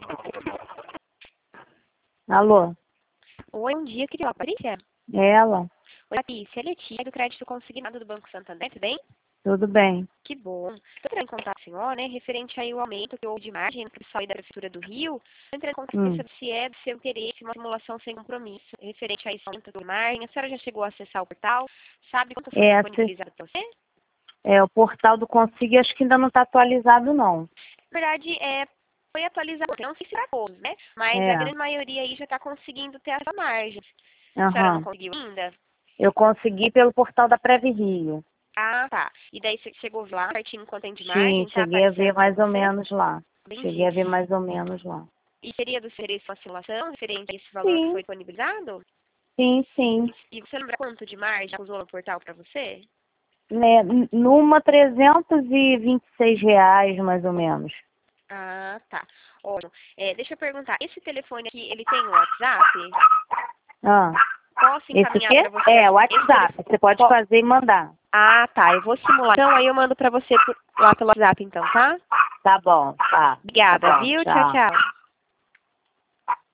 Alô? Oi, bom dia, querida Patrícia. Ela? Oi, Patrícia, é Letícia, do Crédito Consignado do Banco Santander, tudo bem? Tudo bem? Que bom. Estou entrando em contato com a senhora, né, referente aí ao aumento que houve de margem no pessoal da Prefeitura do Rio. Estou entrando em contato para saber se é do seu interesse uma simulação sem compromisso, referente a esse aumento de margem. A senhora já chegou a acessar o portal? Sabe quanto foi disponibilizado para você? O portal do Consig acho que ainda não está atualizado, não. Na verdade, foi atualizado, não sei se para todos, né? Mas a grande maioria aí já está conseguindo ter essa margem. A senhora não conseguiu ainda? Eu consegui pelo portal da Preve Rio. Ah, tá. E daí você chegou lá certinho quanto tem de margem? Sim, cheguei a ver mais ou menos lá. Entendi. Cheguei a ver mais ou menos lá. E seria do interesse uma simulação referente a esse valor que foi disponibilizado? Sim, sim. E você lembra quanto de margem usou no portal para você? Numa R$ 326, mais ou menos. Ah, tá. Ótimo. Deixa eu perguntar, esse telefone aqui, ele tem o WhatsApp? Posso Esse encaminhar quê? para você? O WhatsApp. Você pode fazer e mandar. Ah, tá. Eu vou simular. Então, aí eu mando para você lá pelo WhatsApp, então, tá? Tá bom, tá. Obrigada, Tá bom, viu? Tchau, tchau. tchau.